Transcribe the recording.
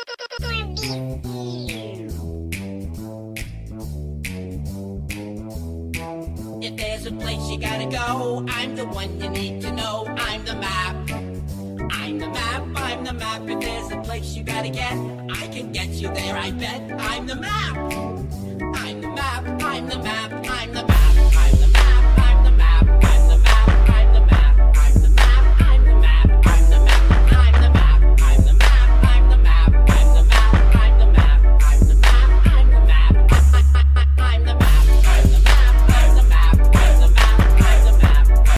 If there's a place you gotta go, I'm the one you need to know. I'm the map. I'm the map, I'm the map. If there's a place you gotta get, I can get you there, I bet. I'm the map.